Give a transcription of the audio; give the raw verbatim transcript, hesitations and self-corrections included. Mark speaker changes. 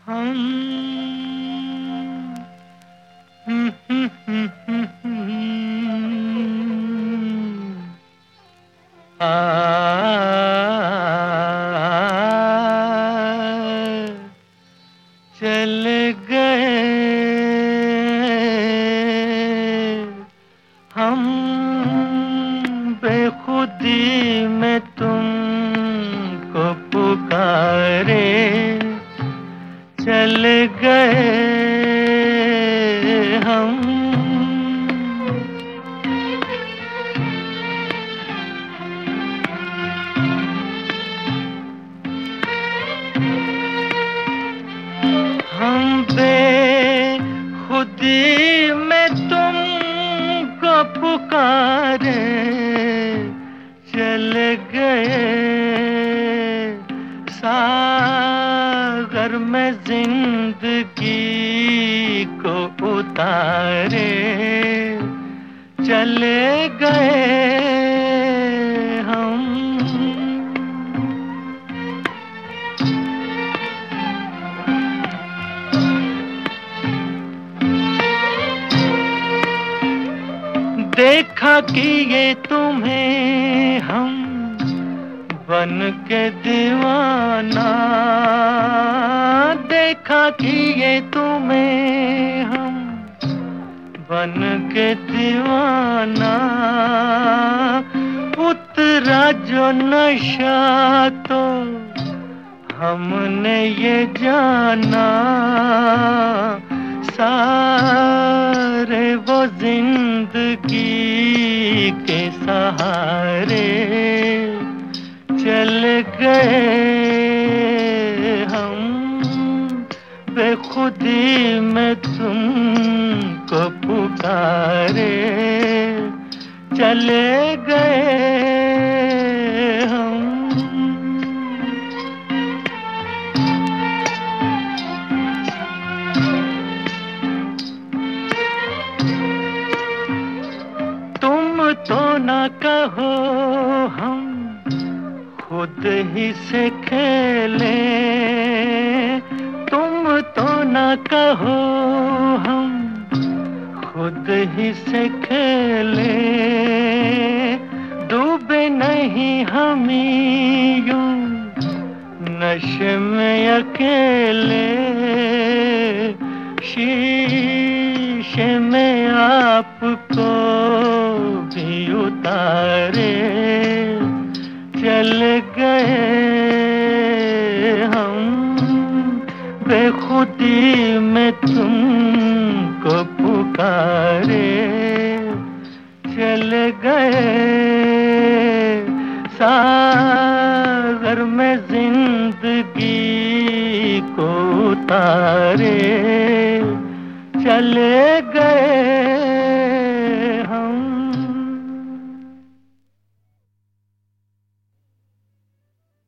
Speaker 1: हम हम्म, हम्म, हम्म, हम्म, हम्म, आ, चले गए हम बेखुदी में तुमको पुकारे, चले गए हम। हम बेखुदी में तुमको पुकारे, चले गए सागर में जिंदगी को उतारे, चले गए हम। देखा कि ये तुम्हें हम बन के दीवाना, देखा कि ये तुम्हें हम बन के दीवाना, उतरा जो नशा तो हमने ये जाना, सारे वो जिंदगी के सहारे चले गए हम, बेखुदी में तुमको पुकारे, चले गए हम। तो ना कहो हम खुद ही से खेले, तुम तो ना कहो हम खुद ही से खेले, डूबे नहीं हम यूं नशे में अकेले, शीशे में आपको भी उतारे, चल गए हम, बेखुदी में तुमको पुकारे, चल गए सागर में जिंदगी को उतारे, चले गए।